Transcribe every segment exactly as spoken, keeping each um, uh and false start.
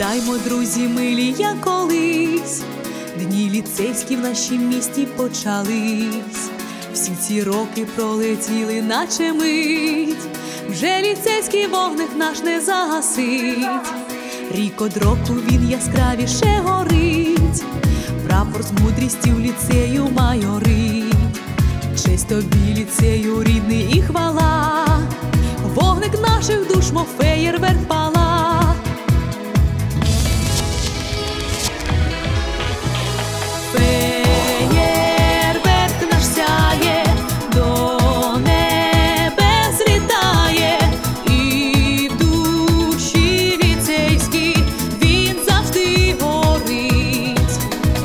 Згадаймо, друзі милі, як колись дні ліцейські в нашім місті почались. Всі ці роки пролетіли, наче мить, вже ліцейський вогник наш не загасить. Рік од року він яскравіше горить, прапор з мудрістю ліцею майорить. Честь тобі, ліцею рідний, і хвала, вогник наших душ, мов феєрверк пала. Феєрверк наш сяє, до небес літає, і в душі ліцейській він завжди горить.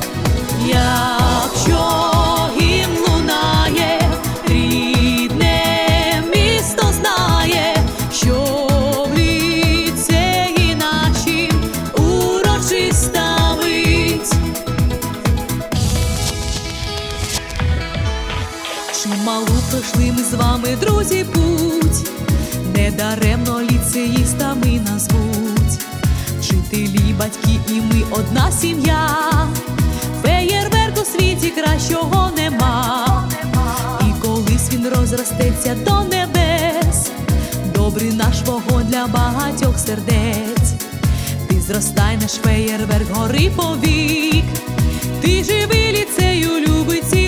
Якщо гімн лунає, рідне місто знає, що в ліцеї нашім урочиста мить. Чималу пройшли ми з вами, друзі, путь, недаремно ліцеїстами назвуть. Вчителі, батьки і ми одна сім'я, феєрверк у світі кращого нема. І колись він розростеться до небес, добрий наш вогонь для багатьох сердець. Ти зростай, наш феєрверк, гори повік, ти живий, ліцею любить.